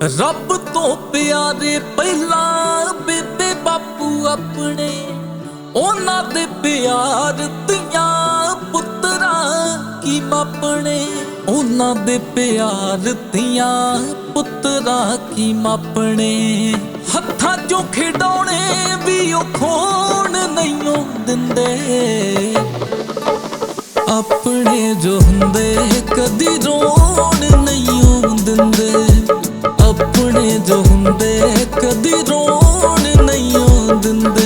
ਰੱਬ ਤੋਂ ਪਿਆਰੇ ਪਹਿਲਾਂ ਬੇਬੇ ਬਾਪੂ ਆਪਣੇ, ਉਹਨਾਂ ਦੇ ਪਿਆਰ ਧੀਆਂ ਪੁੱਤਰਾਂ ਕੀ ਮਾਪਣੇ। ਉਹਨਾਂ ਦੇ ਪਿਆਰ ਧੀਆਂ ਪੁੱਤਰਾਂ ਕੀ ਮਾਪਣੇ। ਹੱਥਾਂ ਚੋਂ ਖਿਡੌਣੇ ਵੀ ਉਹ ਖੋਣ ਨਹੀਂ ਦਿੰਦੇ, ਆਪਣੇ ਜੋ ਹੁੰਦੇ ਕਦੀ ਰੋਣ ਨਹੀਂ ਦਿੰਦੇ। ਆਪਣੇ ਜੋ ਹੁੰਦੇ ਕਦੀ ਰੋਣ ਨਹੀਂ ਦਿੰਦੇ।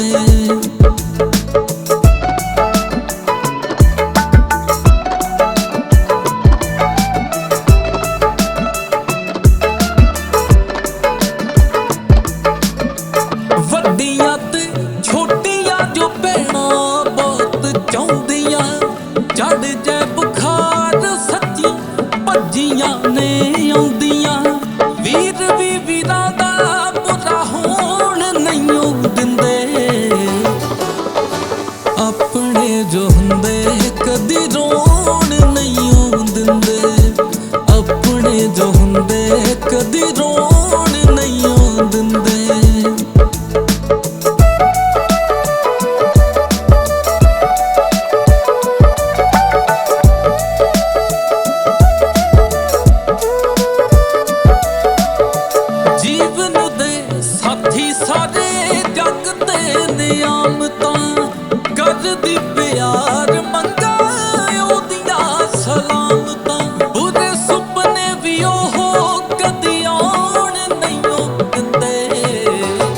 ਵੱਡੀਆਂ ਤੇ ਛੋਟੀਆਂ ਜੋ ਭੈਣਾਂ ਬਹੁਤ ਚਾਹੁੰਦੀਆਂ, ਚੜ ਜੈ ਬੁਖਾਰ ਸੱਚੀ ਭੱਜੀਆਂ ਨੇ ਆਉਂਦੀਆਂ। ਵੀਰ ਵੀ ਵੀਰਾਂ ਦਾ ਬੁਰਾ ਹੋਣ ਨਹੀਂ ਦਿੰਦੇ, ਆਪਣੇ ਜੋ ਹੁੰਦੇ ਕਦੀ ਰੋਣ ਨਹੀਂ ਦਿੰਦੇ। ਆਪਣੇ ਜੋ ਹੁੰਦੇ ਕਦੀ ਰੋਣ ਨਹੀਂ ਦਿੰਦੇ। ਜੀਵਨ ਦੇ ਸਾਥੀ ਸਾਰੇ ਜੱਗ ਤੇ ਨਿਆਮਤਾਂ, ਕਰਦੀ ਪਿਆਰ ਮੰਗਾ ਉਹਦੀਆਂ ਸਲਾਮਤਾਂ। ਬੁਰੇ ਸੁਪਨੇ ਵੀ ਉਹ ਕਦੀ ਆਉਣ ਨਹੀਂ ਦਿੰਦੇ,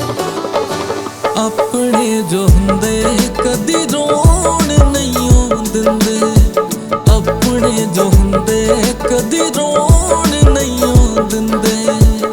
ਆਪਣੇ ਜੋ ਹੁੰਦੇ ਕਦੀ ਰੋਣ ਨਹੀਂ ਦਿੰਦੇ। ਆਪਣੇ ਜੋ ਹੁੰਦੇ ਕਦੀ ਰੋਣ ਨਹੀਂ ਦਿੰਦੇ।